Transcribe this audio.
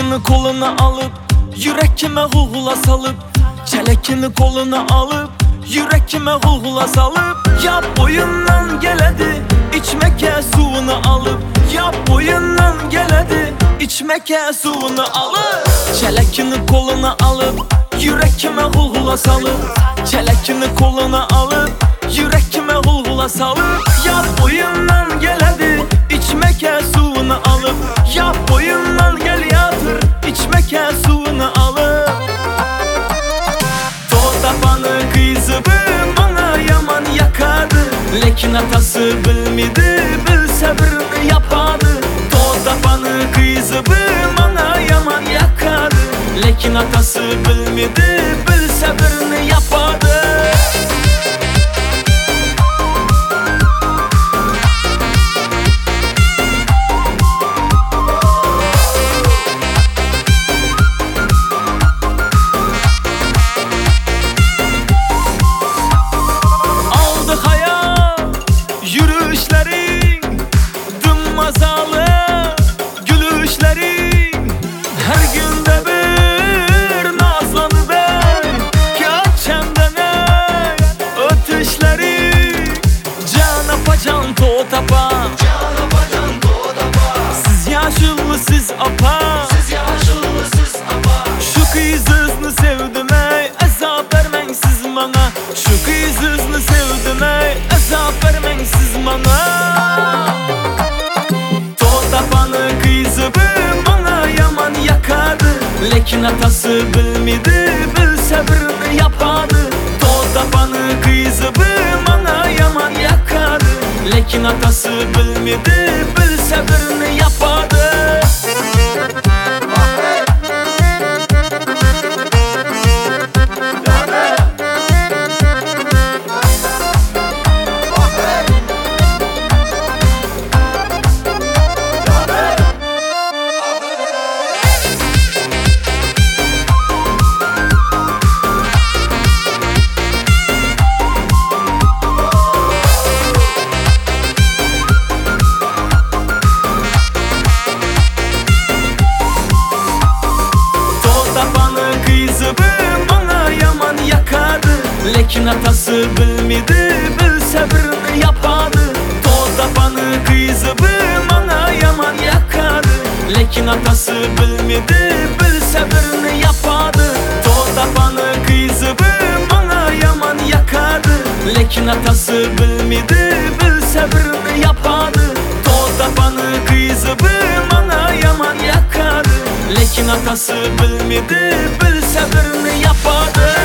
Çelekini koluna alıp yürekime hulhula salıp, çelekini koluna alıp yürekime hulhula salıp, ya boyundan geledi içmeke suyunu alıp, ya boyundan geledi içmeke suyunu alıp. Çelekini koluna alıp yürekime hulhula salıp, çelekini koluna alıp yürekime hulhula salıp, ya boyundan geledi içmeke suyunu alıp, ya boyundan gel yatır içmeke suyunu alıp. Totapanı kızı bana yaman yakardı, lekin atası bilmedi, bilse birini yapardı. Totapanı kızı bana yaman yakardı, lekin atası bilmedi, bilse birini yapardı. Siz yaşıllı siz apa, siz yaşıllı siz apa. Şu kızını sevdim ey, azap vermen siz bana. Şu kızını sevdim ey, azap vermen siz bana. Totapanı kızı bana yaman yakardı, lekin atası bilmedi, bilse birini yapardı. Totapanı kızı bana yaman yakardı, lekin atası bilmedi, bilse birini yapardı. Bana yaman yakardı, lekin atası bilmedi, bilse birini yapardı. Totapanı kızı bana yaman yakardı, lekin atası bilmedi, bilse birini yapardı. Totapanı kızı bana yaman yakardı, lekin atası bilmedi, bilse birini yapardı. Totapanı kızı bana yaman yakardı, lekin atası bilmedi, bilse birini yapardı.